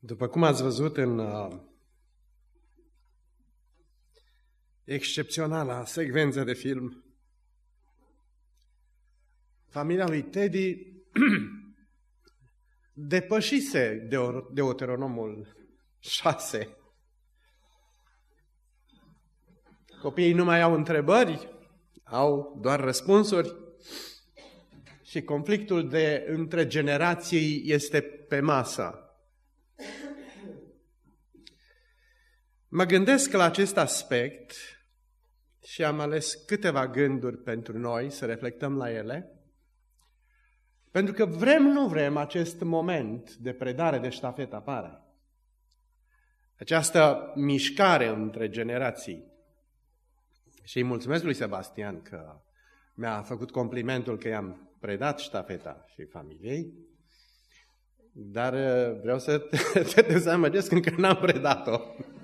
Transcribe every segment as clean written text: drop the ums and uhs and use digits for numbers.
După cum ați văzut în excepționala secvență de film, familia lui Teddy depășise Deuteronomul 6. Copiii nu mai au întrebări, au doar răspunsuri și conflictul între generații este pe masă. Mă gândesc la acest aspect și am ales câteva gânduri pentru noi, să reflectăm la ele, pentru că vrem, nu vrem, acest moment de predare de ștafetă apare. Această mișcare între generații. Și îi mulțumesc lui Sebastian că mi-a făcut complimentul că i-am predat ștafeta și familiei, dar vreau să te dezamăgesc, încă n-am predat-o.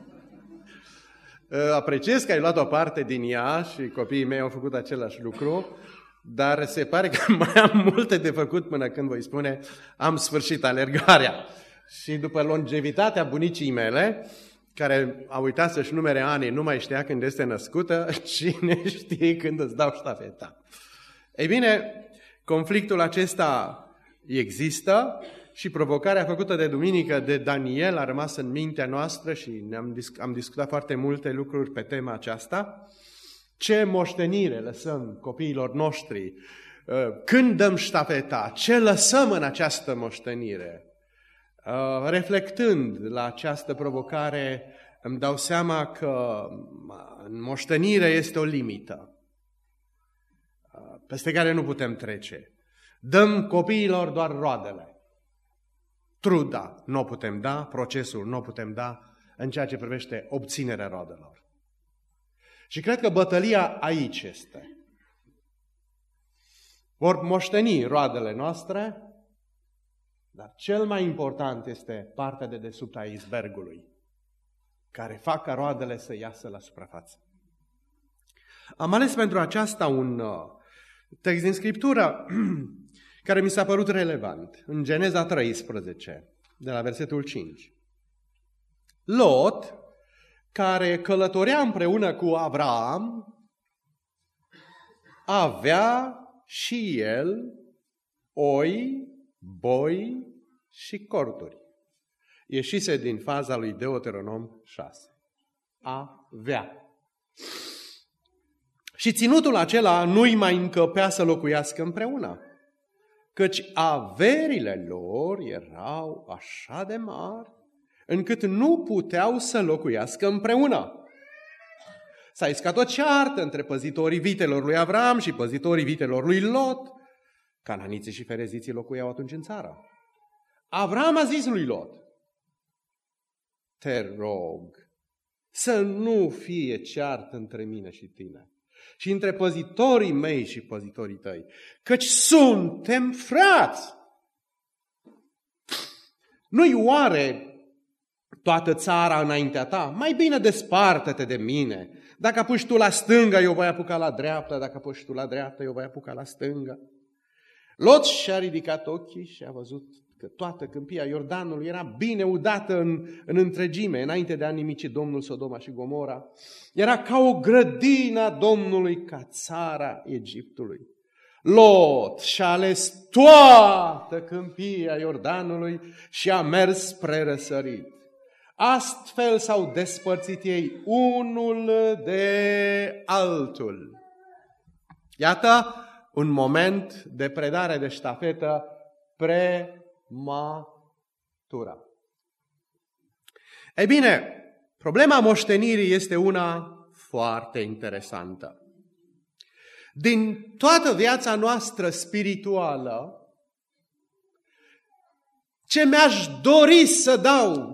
Apreciez că ai luat o parte din ea și copiii mei au făcut același lucru, dar se pare că mai am multe de făcut până când voi spune am sfârșit alergarea. Și după longevitatea bunicii mele, care a uitat să-și numere anii, nu mai știa când este născută, cine știe când îți dau ștafeta. Ei bine, conflictul acesta există și provocarea făcută de duminică de Daniel a rămas în mintea noastră și am discutat foarte multe lucruri pe tema aceasta. Ce moștenire lăsăm copiilor noștri? Când dăm ștafeta? Ce lăsăm în această moștenire? Reflectând la această provocare, îmi dau seama că în moștenire este o limită peste care nu putem trece. Dăm copiilor doar roadele. Truda nu o putem da, procesul nu o putem da în ceea ce privește obținerea roadelor. Și cred că bătălia aici este. Vor moșteni roadele noastre, dar cel mai important este partea de desubt a icebergului, care fac ca roadele să iasă la suprafață. Am ales pentru aceasta un text din Scriptură care mi s-a părut relevant, în Geneza 13, de la versetul 5. Lot, care călătorea împreună cu Avram, avea și el oi, boi și corturi. Ieșise din faza lui Deuteronom 6. Avea. Și ținutul acela nu-i mai încăpea să locuiască împreună, căci averile lor erau așa de mari, încât nu puteau să locuiască împreună. S-a iscat o ceartă între păzitorii vitelor lui Avram și păzitorii vitelor lui Lot. Cananiții și fereziții locuiau atunci în țară. Avram a zis lui Lot: te rog să nu fie ceartă între mine și tine și între păzitorii mei și păzitorii tăi, căci suntem frați. Nu-i oare toată țara înaintea ta? Mai bine desparte-te de mine. Dacă apuci tu la stânga, eu voi apuca la dreapta. Dacă apuci tu la dreapta, eu voi apuca la stânga. Lot și-a ridicat ochii și a văzut că toată câmpia Iordanului era bine udată în întregime, înainte de a nimici Domnul Sodoma și Gomora. Era ca o grădină a Domnului, ca țara Egiptului. Lot și-a ales toată câmpia Iordanului și a mers spre răsărit. Astfel s-au despărțit ei unul de altul. Iată un moment de predare de ștafetă prematură. Ei bine, problema moștenirii este una foarte interesantă. Din toată viața noastră spirituală, ce mi-aș dori să dau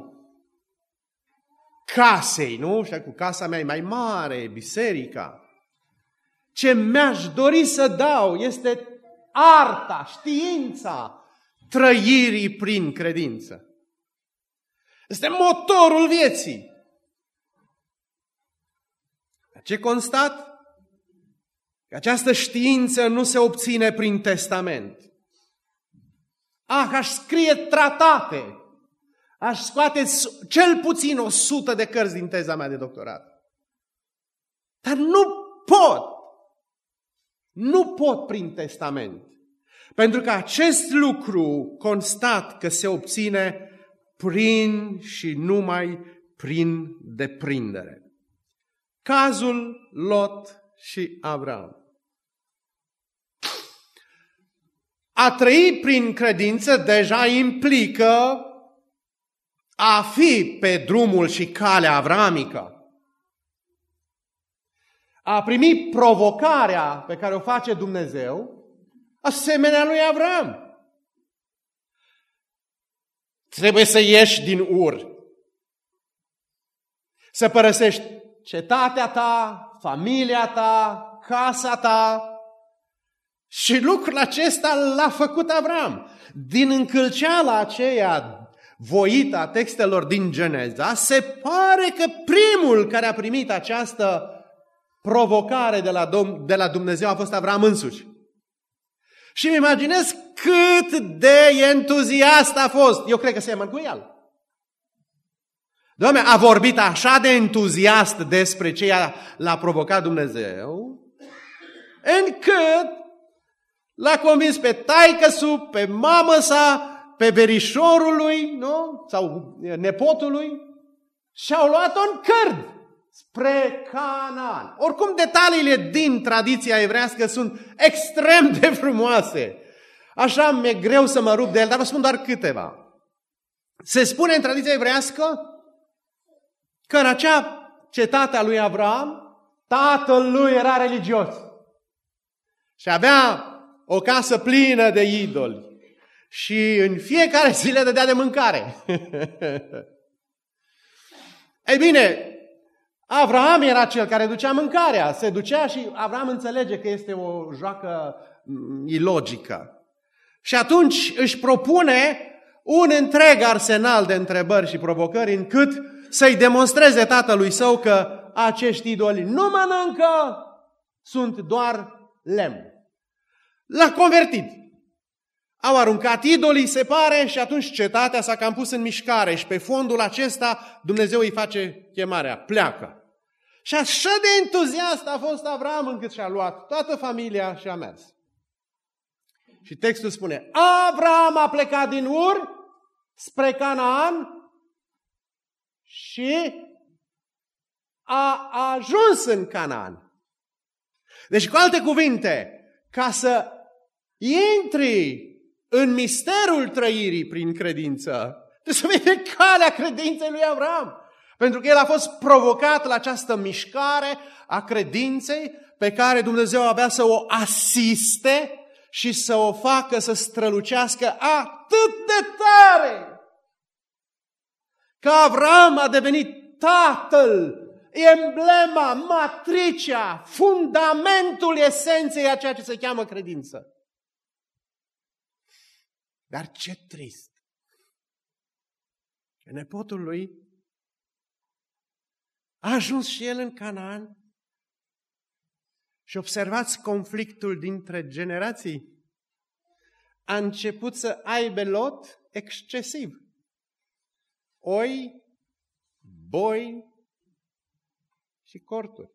casei, nu? Și cu casa mea e mai mare, biserica. Ce mi-aș dori să dau este arta, știința trăirii prin credință. Este motorul vieții. Ce constat? Că această știință nu se obține prin testament. Aș scrie tratate, Aș scoate cel puțin 100 de cărți din teza mea de doctorat. Dar nu pot. Nu pot prin testament. Pentru că acest lucru constat că se obține prin și numai prin deprindere. Cazul Lot și Avram. A trăi prin credință deja implică a fi pe drumul și calea avramică. A primi provocarea pe care o face Dumnezeu, asemenea lui Avram. Trebuie să ieși din Ur. Să părăsești cetatea ta, familia ta, casa ta. Și lucrul acesta l-a făcut Avram. Din încălceala aceea voită a textelor din Geneza, se pare că primul care a primit această provocare de la Dumnezeu a fost Avram însuși. Și îmi imaginez cât de entuziast a fost. Eu cred că seamănă cu el. Doamne, a vorbit așa de entuziast despre ce l-a provocat Dumnezeu, încât l-a convins pe taică-su, pe mamă sa, pe verișorul lui, nu? Sau nepotul lui, și au luat-o în cărd spre Canaan. Oricum, detaliile din tradiția evrească sunt extrem de frumoase. Așa mi-e greu să mă rup de el, dar vă spun doar câteva. Se spune în tradiția evrească că în acea cetate a lui Avram, tatăl lui era religios și avea o casă plină de idoli și în fiecare zi le dădea de mâncare. Ei bine, Avram era cel care ducea mâncarea, se ducea și Avram înțelege că este o joacă ilogică. Și atunci își propune un întreg arsenal de întrebări și provocări încât să-i demonstreze tatălui său că acești idoli nu mănâncă, sunt doar lemn. L-a convertit. Au aruncat idolii, se pare, și atunci cetatea s-a cam pus în mișcare și pe fondul acesta Dumnezeu îi face chemarea, pleacă. Și așa de entuziast a fost Avram încât și-a luat toată familia și a mers. Și textul spune, Avram a plecat din Ur spre Canaan și a ajuns în Canaan. Deci, cu alte cuvinte, ca să intri în misterul trăirii prin credință, trebuie să vezi calea credinței lui Avram. Pentru că el a fost provocat la această mișcare a credinței pe care Dumnezeu avea să o asiste și să o facă să strălucească atât de tare că Avram a devenit tatăl, emblema, matricea, fundamentul esenței a ceea ce se cheamă credință. Dar ce trist! Că nepotul lui a ajuns și el în Canaan și observați conflictul dintre generații. A început să aibă Lot excesiv. Oi, boi și corturi.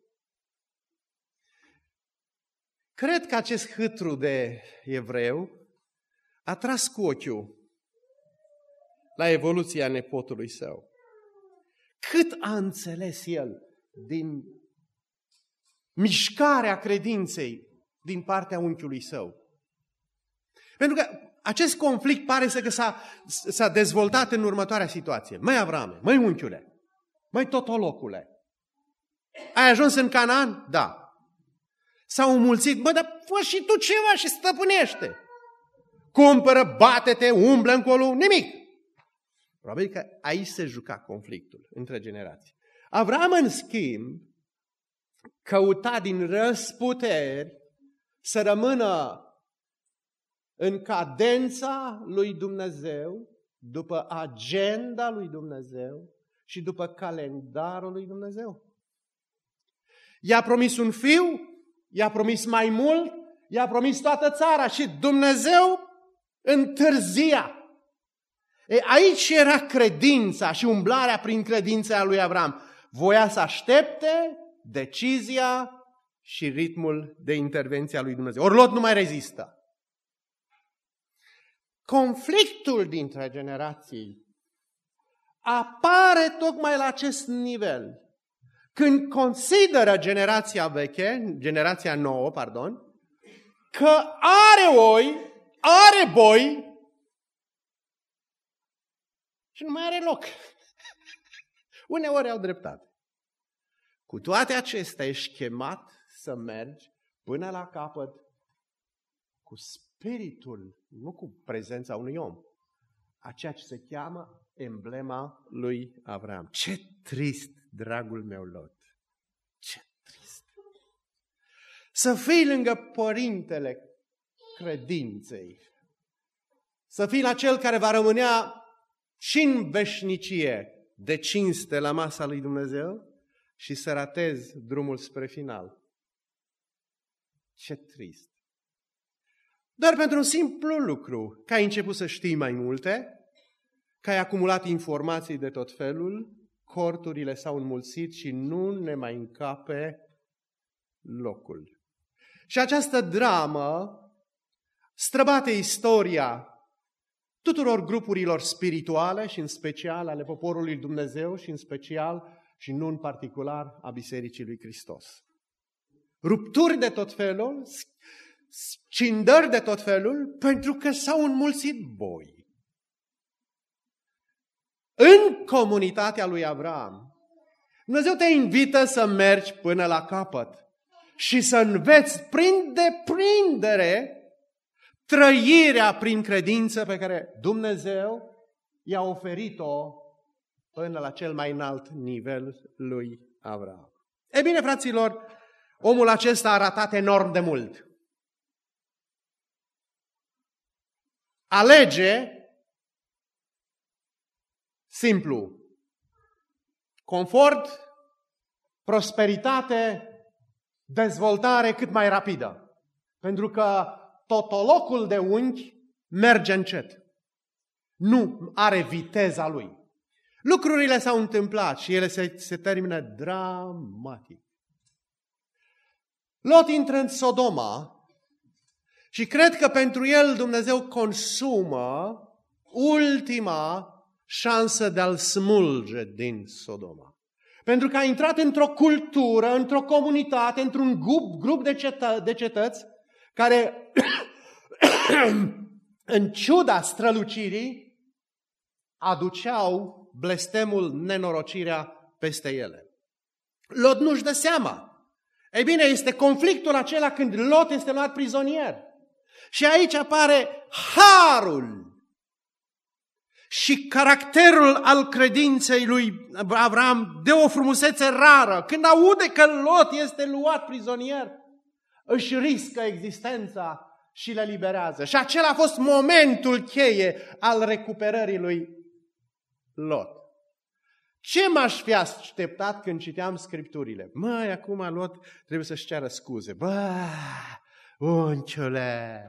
Cred că acest hâtru de evreu a tras cu ochiul la evoluția nepotului său. Cât a înțeles el din mișcarea credinței din partea unchiului său. Pentru că acest conflict pare că s-a dezvoltat în următoarea situație. Măi Avrame, măi unchiule, măi totolocule, ai ajuns în Canaan? Da. S-au înmulțit, bă, dar fă și tu ceva și stăpânește. Cumpără, bate-te, umblă încolo, nimic. Probabil că aici se juca conflictul între generații. Avram, în schimb, căuta din răsputeri să rămână în cadența lui Dumnezeu, după agenda lui Dumnezeu și după calendarul lui Dumnezeu. I-a promis un fiu, i-a promis mai mult, i-a promis toată țara și Dumnezeu întârzia. Aici era credința și umblarea prin credința lui Avram. Voia să aștepte decizia și ritmul de intervenție a lui Dumnezeu. Ori Lot nu mai rezistă. Conflictul dintre generații apare tocmai la acest nivel. Când consideră generația nouă, că are oi, are boi și nu mai are loc. Uneori au dreptate. Cu toate acestea ești chemat să mergi până la capăt cu spiritul, nu cu prezența unui om, a ceea ce se cheamă emblema lui Avram. Ce trist, dragul meu Lot! Ce trist! Să fii lângă părintele credinței, să fii la cel care va rămânea și în veșnicie de cinste la masa lui Dumnezeu și să ratezi drumul spre final. Ce trist! Doar pentru un simplu lucru, că ai început să știi mai multe, că ai acumulat informații de tot felul, corturile s-au înmulțit și nu ne mai încape locul. Și această dramă străbate istoria tuturor grupurilor spirituale și în special ale poporului Dumnezeu și în special și nu în particular a Bisericii lui Hristos. Rupturi de tot felul, scindări de tot felul, pentru că s-au înmulțit boi. În comunitatea lui Avram, Dumnezeu te invită să mergi până la capăt și să înveți prin deprindere trăirea prin credință pe care Dumnezeu i-a oferit-o până la cel mai înalt nivel lui Avram. E bine, fraților, omul acesta a ratat enorm de mult. Alege simplu, confort, prosperitate, dezvoltare cât mai rapidă. Pentru că totolocul de unghi merge încet. Nu are viteza lui. Lucrurile s-au întâmplat și ele se termină dramatic. Lot intră în Sodoma și cred că pentru el Dumnezeu consumă ultima șansă de a-l smulge din Sodoma. Pentru că a intrat într-o cultură, într-o comunitate, într-un grup de cetăți care, în ciuda strălucirii, aduceau blestemul, nenorocirea peste ele. Lot nu-și dă seama. Ei bine, este conflictul acela când Lot este luat prizonier. Și aici apare harul și caracterul al credinței lui Avram de o frumusețe rară. Când aude că Lot este luat prizonier, își riscă existența și le liberează. Și acela a fost momentul cheie al recuperării lui Lot. Ce m-aș fi așteptat când citeam Scripturile? Măi, acum Lot trebuie să-și ceară scuze. Bă, unciule!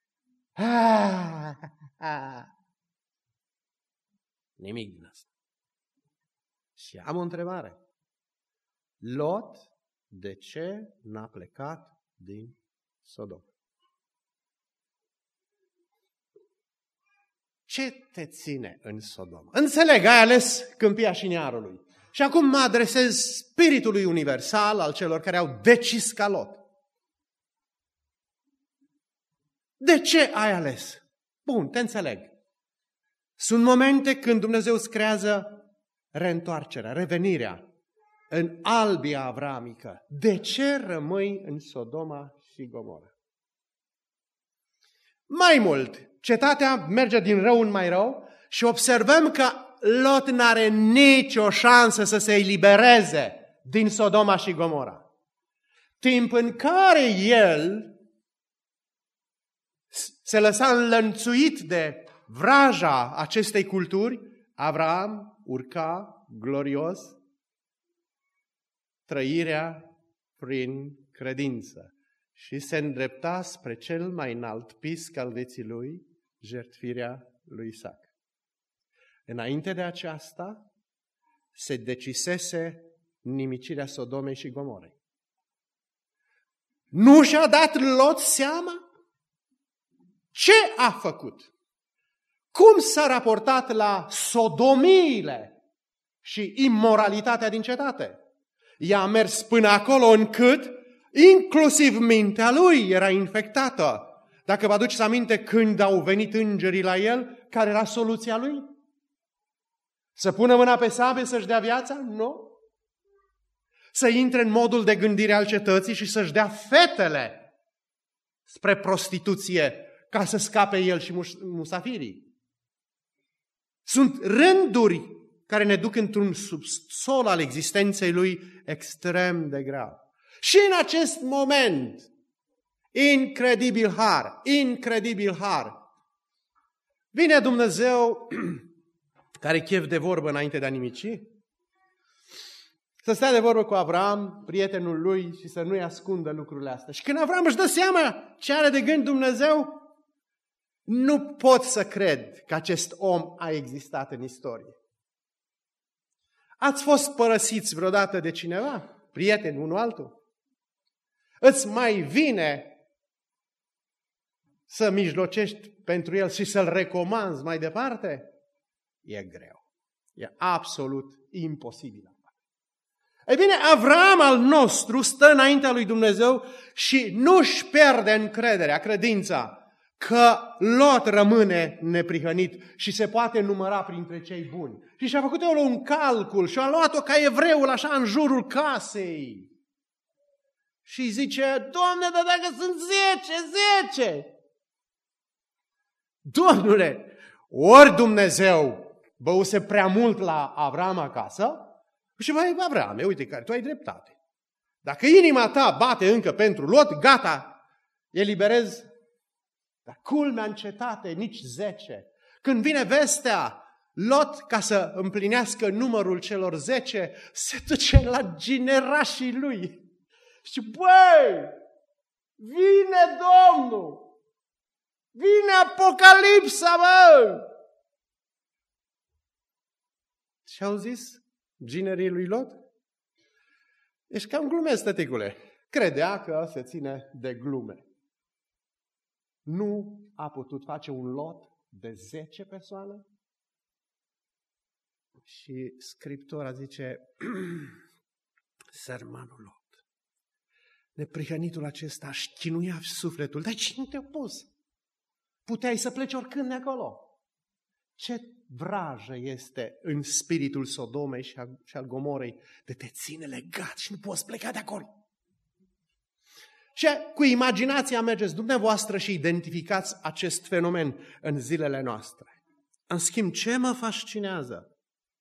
Nimic din asta. Și am o întrebare. Lot, de ce n-a plecat din Sodoma? Ce te ține în Sodoma? Înțeleg, ai ales câmpia șiniarului. Și acum mă adresez spiritului universal al celor care au decis ca Lot. De ce ai ales? Bun, te înțeleg. Sunt momente când Dumnezeu îți creează reîntoarcerea, revenirea în albia avramică. De ce rămâi în Sodoma și Gomora? Mai mult, cetatea merge din rău în mai rău și observăm că Lot n-are nicio șansă să se elibereze din Sodoma și Gomora. Timp în care el se lăsa înlănțuit de vraja acestei culturi, Avram urca glorios trăirea prin credință și se îndrepta spre cel mai înalt pisc al vieții lui, jertfirea lui Isaac. Înainte de aceasta, se decisese nimicirea Sodomei și Gomorei. Nu și-a dat Lot seama? Ce a făcut? Cum s-a raportat la sodomiile și imoralitatea din cetate? Ea a mers până acolo încât inclusiv mintea lui era infectată. Dacă vă aduceți aminte când au venit îngerii la el, care era soluția lui? Să pună mâna pe sabie să-și dea viața? Nu. Să intre în modul de gândire al cetății și să-și dea fetele spre prostituție ca să scape el și musafirii. Sunt rânduri care ne duc într-un subsol al existenței lui extrem de grav. Și în acest moment, incredibil har, vine Dumnezeu care chef de vorbă înainte de a nimici, să stea de vorbă cu Avram, prietenul lui, și să nu-i ascundă lucrurile astea. Și când Avram își dă seama ce are de gând Dumnezeu, nu pot să cred că acest om a existat în istorie. Ați fost părăsiți vreodată de cineva? Prieten, unul altul? Îți mai vine să mijlocești pentru el și să-l recomanzi mai departe? E greu. E absolut imposibil. Ei bine, Avram al nostru stă înaintea lui Dumnezeu și nu-și pierde încrederea, credința, că Lot rămâne neprihănit și se poate număra printre cei buni. Și și-a făcut el un calcul și a luat-o ca evreul așa în jurul casei. Și zice, Doamne, dar dacă sunt 10! Domnule, ori Dumnezeu băuse prea mult la Avram acasă, și mai Avrame, uite că tu ai dreptate. Dacă inima ta bate încă pentru Lot, gata, eliberezi. Dar culmea în cetate, nici 10. Când vine vestea, Lot, ca să împlinească numărul celor 10, se duce la generașii lui. Și băi, vine Domnul! Vine Apocalipsa, bă! Și au zis ginerii lui Lot? Ești cam glumesc, tăticule. Credea că se ține de glume. Nu a putut face un Lot de 10 persoane? Și Scriptura zice, sărmanul Lot, neprihănitul acesta își chinuia sufletul. Dar cine te-a pus? Puteai să pleci oricând de acolo. Ce vrajă este în spiritul Sodomei și al Gomorei de te ține legat și nu poți pleca de acolo. Și cu imaginația mergeți dumneavoastră și identificați acest fenomen în zilele noastre. În schimb, ce mă fascinează?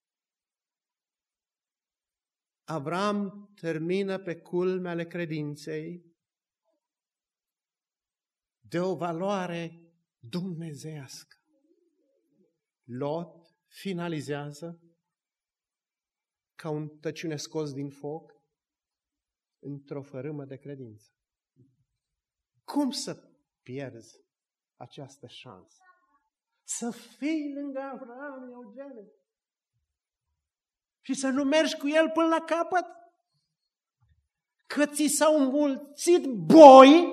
Avram termină pe culmea ale credinței de o valoare dumnezeiască. Lot finalizează ca un tăciune scos din foc într-o fărâmă de credință. Cum să pierzi această șansă? Să fii lângă Avram, Eugene, și să nu mergi cu el până la capăt? Că ți s-au înmulțit boi?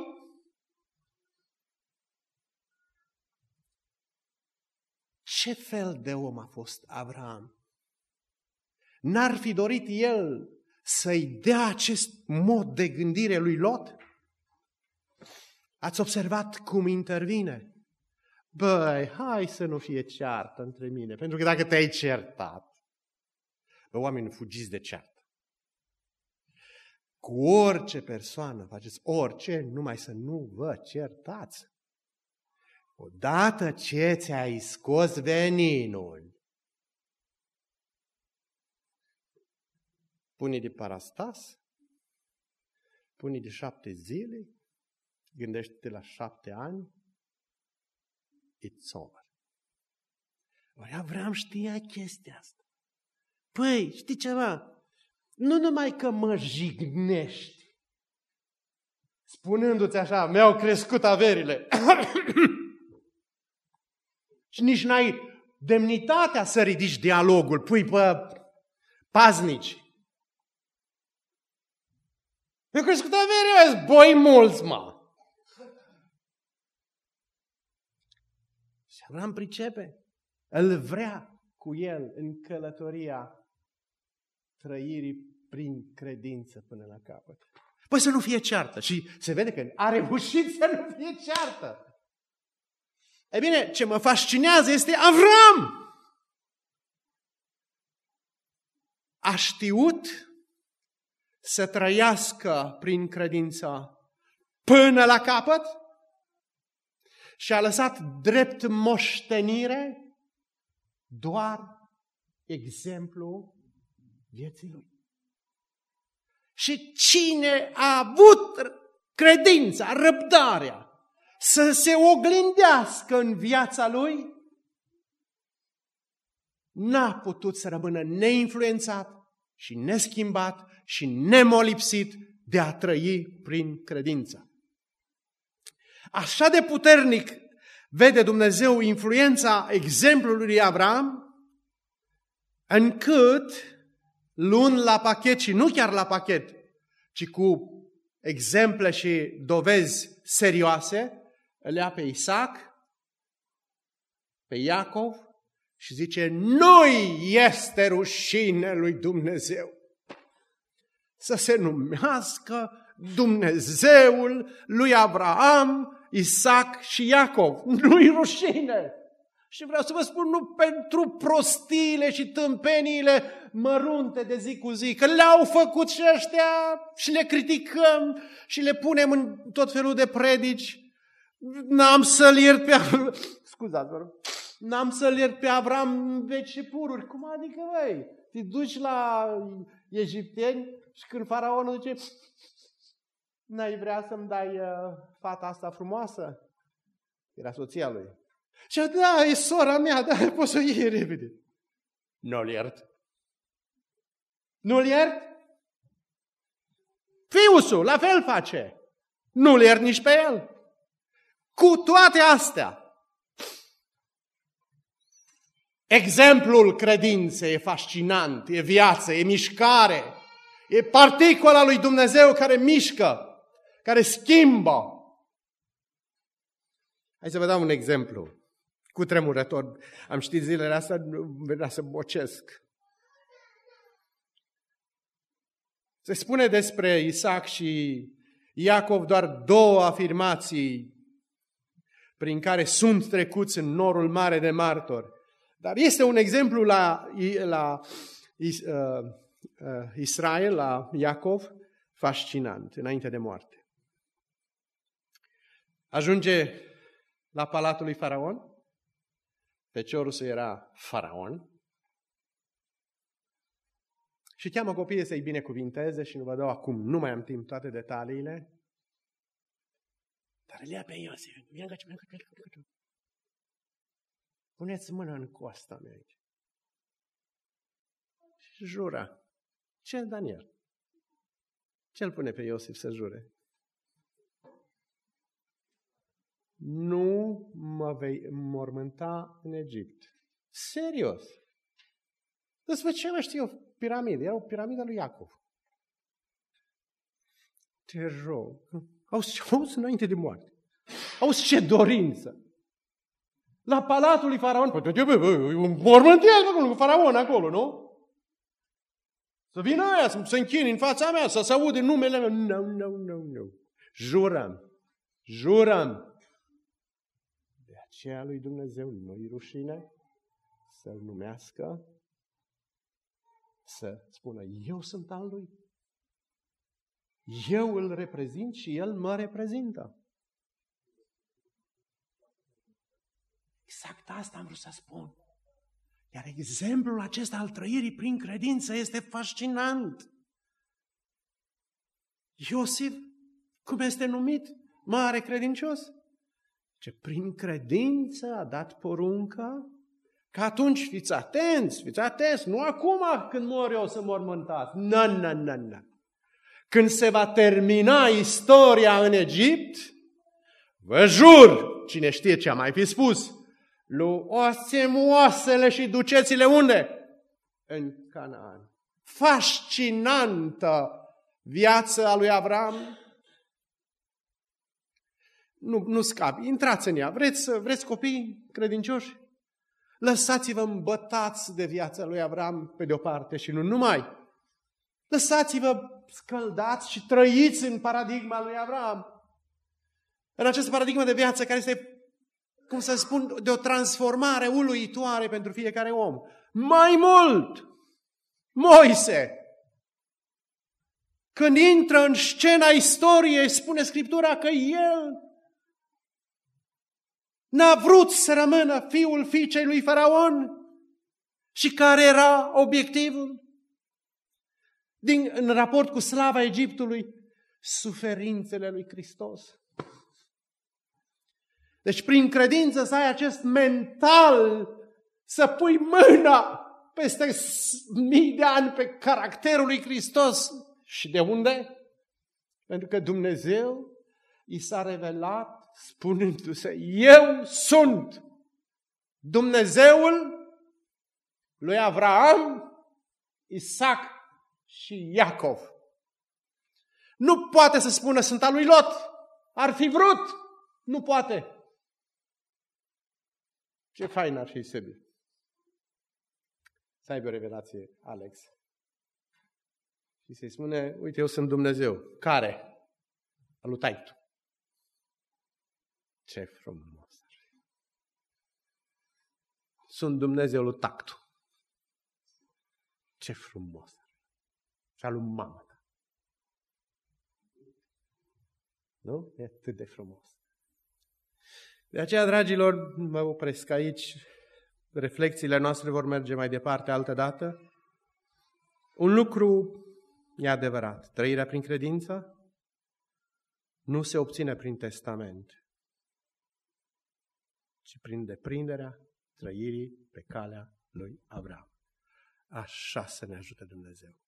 Ce fel de om a fost Avram? N-ar fi dorit el să-i dea acest mod de gândire lui Lot? Ați observat cum intervine? Băi, hai să nu fie ceartă între mine, pentru că dacă te-ai certat, bă, oamenii fugiți de ceartă. Cu orice persoană faceți orice, numai să nu vă certați. Odată ce ți-ai scos veninul, pune de parastas, pune de 7 zile, gândește-te la 7 ani, it's over. Ori Avram știa chestia asta. Păi, știi ceva? Nu numai că mă jignești, spunându-ți așa, mi-au crescut averile, și nici n-ai demnitatea să ridici dialogul, pui pe paznici. Eu crezut că mereu boi mulți, mă. Și Avram pricepe. Îl vrea cu el în călătoria trăirii prin credință până la capăt. Păi să nu fie ceartă. Și se vede că a reușit să nu fie ceartă. Ei bine, ce mă fascinează este Avram. A știut să trăiască prin credința până la capăt și a lăsat drept moștenire doar exemplu vieții lui. Și cine a avut credința, răbdarea să se oglindească în viața lui, n-a putut să rămână neinfluențat și neschimbat și nemolipsit de a trăi prin credință. Așa de puternic vede Dumnezeu influența exemplului lui Avram, încât, luând la pachet și nu chiar la pachet, ci cu exemple și dovezi serioase, îl ia pe Isaac, pe Iacov și zice, nu-i este rușine lui Dumnezeu să se numească Dumnezeul lui Abraham, Isaac și Iacov. Nu-i rușine. Și vreau să vă spun, nu pentru prostiile și tâmpeniile mărunte de zi cu zi, că le-au făcut și ăștia și le criticăm și le punem în tot felul de predici. N-am să-l iert pe Avram. Scuzați, vă rog. N-am să-l iert pe Avram în veci și pururi. Cum adică, băi? Te duci la egipteni și când faraonul zice, n-ai vrea să-mi dai fata asta frumoasă? Era soția lui. Și da, e sora mea, da, poți să o iei repede. Nu-l iert. Nu-l iert? Fiusul, la fel face. Nu-l iert nici pe el. Cu toate astea, exemplul credinței e fascinant, e viață, e mișcare, e particula lui Dumnezeu care mișcă, care schimbă. Hai să vă dau un exemplu cutremurător. Am citit zilele astea, venea să bocesc. Se spune despre Isaac și Iacov doar două afirmații prin care sunt trecuți în norul mare de martori. Dar este un exemplu la Israel, la Iacov, fascinant, înainte de moarte. Ajunge la palatul lui Faraon, feciorul său era Faraon, și cheamă copiii să-i binecuvinteze și nu vă dau acum, nu mai am timp toate detaliile, dar îl ia pe Iosif. Puneți mâna în coasta mea aici. Și jura. Ce, Daniel? Ce-l pune pe Iosif să jure? Nu mă vei înmormânta în Egipt. Serios. Despre ce mă știu eu? Piramidă. Era o piramidă lui Iacov. Te rog. Auzi înainte de moarte. Auzi ce dorință. La palatul lui Faraon. Un mormântiel cu Faraon acolo, nu? Să vină aia, să se închine în fața mea, să se audă numele meu. Nu. Jurăm. De aceea lui Dumnezeu nu-i rușine să-l numească, să spună, eu sunt al lui. Eu îl reprezint și el mă reprezintă. Exact asta am vrut să spun. Iar exemplul acesta al trăirii prin credință este fascinant. Iosif, cum este numit? Mare credincios. Ce prin credință a dat poruncă că atunci fiți atenți, nu acum când mor eu să mormântați. Nu. Când se va termina istoria în Egipt, vă jur, cine știe ce a mai fi spus, luați-mi oasele și duceți-le unde? În Canaan. Fascinantă viața lui Avram. Nu scapi, intrați în ea. Vreți copii credincioși? Lăsați-vă îmbătați de viața lui Avram pe de-o parte și nu numai. Lăsați-vă scăldați și trăiți în paradigma lui Avram. În această paradigmă de viață care este, cum să spun, de o transformare uluitoare pentru fiecare om. Mai mult, Moise, când intră în scena istoriei, spune Scriptura că el n-a vrut să rămână fiul fiicei lui Faraon. Și care era obiectivul? În raport cu slava Egiptului, suferințele lui Hristos. Deci prin credință să ai acest mental, să pui mâna peste mii de ani pe caracterul lui Hristos. Și de unde? Pentru că Dumnezeu i s-a revelat spunându-se, eu sunt Dumnezeul lui Avraam, Isaac și Iacov. Nu poate să spună sunt al lui Lot. Ar fi vrut. Nu poate. Ce fain ar fi, Sebi, să aibă o revelație, Alex. Și să-i spune, uite, eu sunt Dumnezeu. Care? Al lui taică. Ce frumos! Sunt Dumnezeul lui tactu. Ce frumos! Și al lui mama ta. Nu? E atât de frumos. De aceea, dragilor, mă opresc aici. Reflexiile noastre vor merge mai departe altă dată. Un lucru e adevărat. Trăirea prin credință nu se obține prin testament, ci prin deprinderea trăirii pe calea lui Avram. Așa să ne ajute Dumnezeu.